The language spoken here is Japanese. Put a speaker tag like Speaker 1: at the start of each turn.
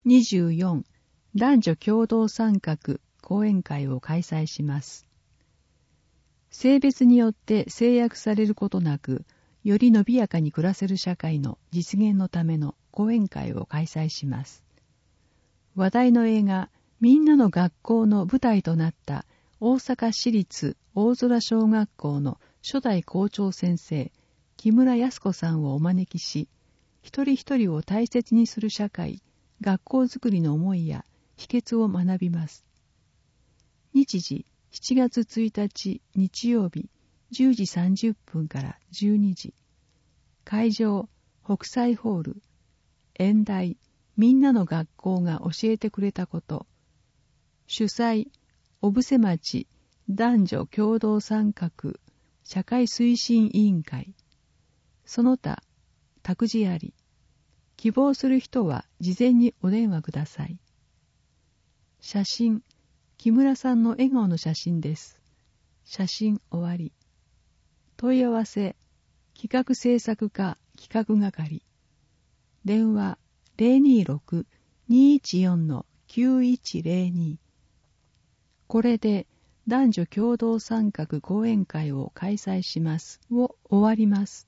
Speaker 1: 24、男女共同参画講演会を開催します。性別によって制約されることなく、より伸びやかに暮らせる社会の実現のための講演会を開催します。話題の映画、みんなの学校の舞台となった大阪市立大空小学校の初代校長先生、木村康子さんをお招きし、一人一人を大切にする社会、学校づくりの思いや秘訣を学びます。日時、7月1日日曜日10時30分から12時。会場、北斎ホール。演題、みんなの学校が教えてくれたこと。主催、小布施町男女共同参画社会推進委員会。その他、託児あり。希望する人は事前にお電話ください。写真、木村さんの笑顔の写真です。写真終わり。問い合わせ、企画制作課企画係。電話 026-214-9102。これで男女共同参画講演会を開催しますを終わります。